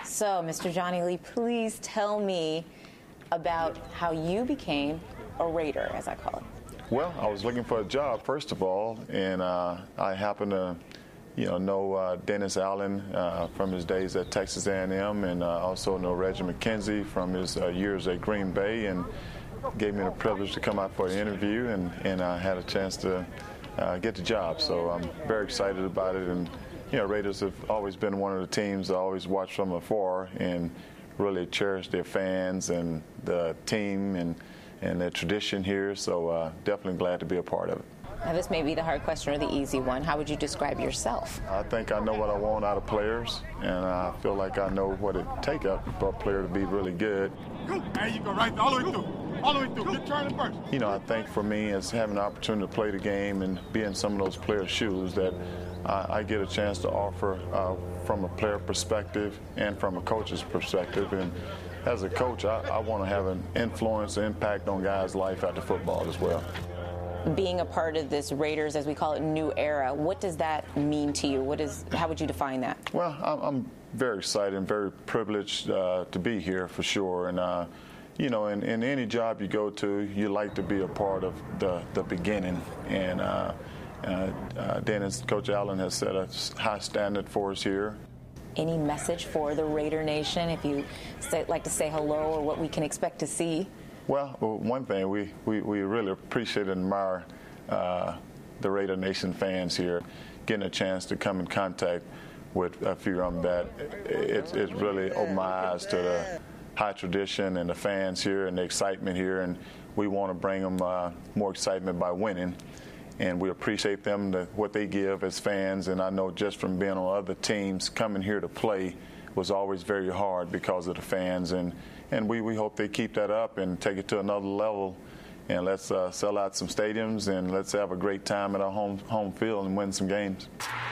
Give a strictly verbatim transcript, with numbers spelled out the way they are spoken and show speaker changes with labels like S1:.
S1: So, Mister Johnny Lee, please tell me about how you became a Raider, as I call it.
S2: Well, I was looking for a job, first of all, and uh, I happened to, you know, know uh, Dennis Allen uh, from his days at Texas A and M, and uh, also know Reggie McKenzie from his uh, years at Green Bay, and gave me the privilege to come out for an interview, and, and I had a chance to uh, get the job. So I'm very excited about it, and you know, Raiders have always been one of the teams I always watched from afar and really cherish their fans and the team and, and their tradition here. So uh, definitely glad to be a part of it.
S1: Now, this may be the hard question or the easy one. How would you describe yourself?
S2: I think I know what I want out of players, and I feel like I know what it takes for a player to be really good.
S3: There you go, right all the way through. All the way through. Get turning first.
S2: You know, I think for me, it's having the opportunity to play the game and be in some of those players' shoes that I, I get a chance to offer uh, from a player perspective and from a coach's perspective. And as a coach, I, I want to have an influence, impact on guys' life after football as well.
S1: Being a part of this Raiders, as we call it, new era, what does that mean to you? What is, how would you define that?
S2: Well, I'm, I'm very excited and very privileged uh, to be here for sure. And, uh, you know, in, in any job you go to, you like to be a part of the, the beginning. And uh, uh, uh, Dennis, Coach Allen has set a high standard for us here.
S1: Any message for the Raider Nation, if you say, like to say hello or what we can expect to see?
S2: Well, one thing, we, we, we really appreciate and admire uh, the Raider Nation fans here. Getting a chance to come in contact with a few of them, that it, it really opened my eyes to the high tradition and the fans here and the excitement here, and we want to bring them uh, more excitement by winning. And we appreciate them, the, what they give as fans, and I know just from being on other teams, coming here to play was always very hard because of the fans, and, and we, we hope they keep that up and take it to another level, and let's uh, sell out some stadiums, and let's have a great time at our home, home field and win some games.